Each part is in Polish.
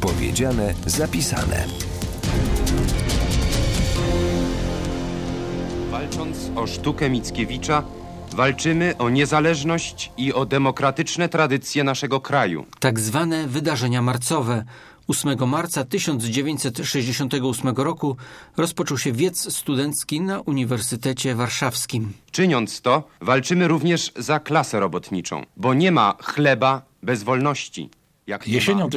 Powiedziane, zapisane. Walcząc o sztukę Mickiewicza, walczymy o niezależność i o demokratyczne tradycje naszego kraju. Tak zwane wydarzenia marcowe. 8 marca 1968 roku rozpoczął się wiec studencki na Uniwersytecie Warszawskim. Czyniąc to, walczymy również za klasę robotniczą, bo nie ma chleba bez wolności. Jesienią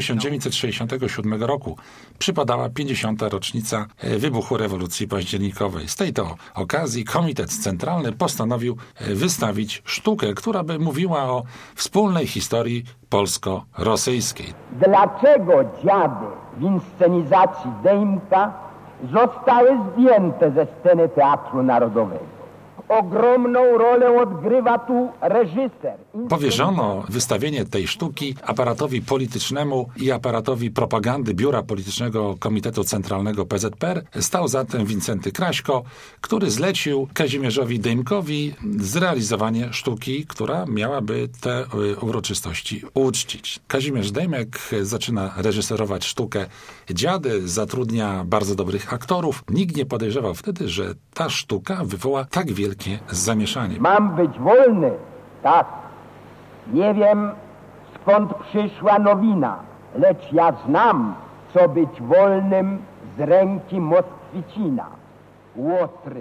1967 roku przypadała 50. rocznica wybuchu rewolucji październikowej. Z tej to okazji Komitet Centralny postanowił wystawić sztukę, która by mówiła o wspólnej historii polsko-rosyjskiej. Dlaczego dziady w inscenizacji Dejmka zostały zdjęte ze sceny Teatru Narodowego? Ogromną rolę odgrywa tu reżyser. Powierzono wystawienie tej sztuki aparatowi politycznemu i aparatowi propagandy Biura Politycznego Komitetu Centralnego PZPR. Stał za tym Wincenty Kraśko, który zlecił Kazimierzowi Dejmkowi zrealizowanie sztuki, która miałaby te uroczystości uczcić. Kazimierz Dejmek zaczyna reżyserować sztukę Dziady, zatrudnia bardzo dobrych aktorów. Nikt nie podejrzewał wtedy, że ta sztuka wywoła tak wielkie zamieszanie. Mam być wolny? Tak. Nie wiem, skąd przyszła nowina, lecz ja znam, co być wolnym z ręki Moskwicina. Łotry.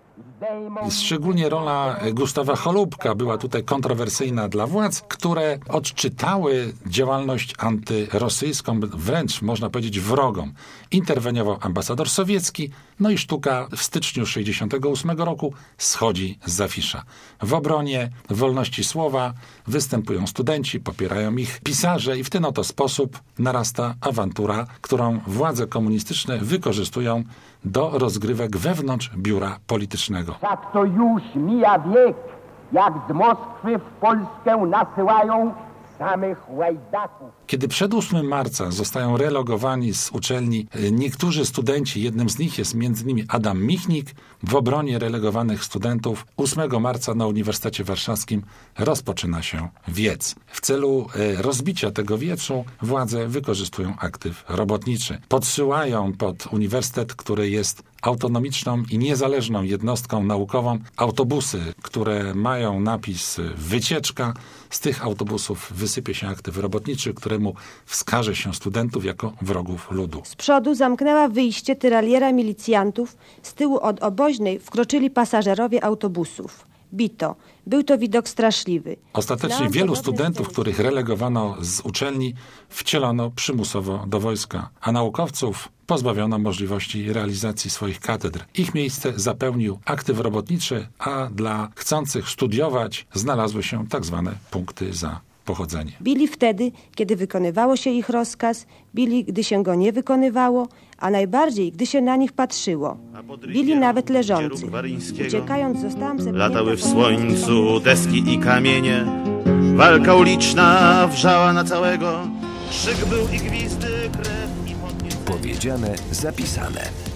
Szczególnie rola Gustawa Holubka była tutaj kontrowersyjna dla władz, które odczytały działalność antyrosyjską, wręcz można powiedzieć wrogą. Interweniował ambasador sowiecki, no i sztuka w styczniu 1968 roku schodzi z afisza. W obronie wolności słowa występują studenci, popierają ich pisarze i w ten oto sposób narasta awantura, którą władze komunistyczne wykorzystują do rozgrywek wewnątrz biura politycznego. Tak to już mija wiek, jak z Moskwy w Polskę nasyłają samych łajdaków. Kiedy przed 8 marca zostają relogowani z uczelni niektórzy studenci, jednym z nich jest m.in. Adam Michnik, w obronie relegowanych studentów 8 marca na Uniwersytecie Warszawskim rozpoczyna się wiec. W celu rozbicia tego wiecu władze wykorzystują aktyw robotniczy. Podsyłają pod uniwersytet, który jest autonomiczną i niezależną jednostką naukową, autobusy, które mają napis wycieczka. Z tych autobusów wysypie się aktyw robotniczy, któremu wskaże się studentów jako wrogów ludu. Z przodu zamknęła wyjście tyraliera milicjantów, z tyłu od oboźnej wkroczyli pasażerowie autobusów. Bito. Był to widok straszliwy. Ostatecznie wielu studentów, których relegowano z uczelni, wcielono przymusowo do wojska, a naukowców pozbawiono możliwości realizacji swoich katedr. Ich miejsce zapełnił aktyw robotniczy, a dla chcących studiować znalazły się tak zwane punkty za pochodzenie. Bili wtedy, kiedy wykonywało się ich rozkaz, bili, gdy się go nie wykonywało, a najbardziej, gdy się na nich patrzyło. Bili nawet leżących. Uciekając, zostałam zepchnięta... Latały w słońcu deski i kamienie. Walka uliczna wrzała na całego. Krzyk był i gwizdy, krew i podniecenie. Powiedziane, zapisane.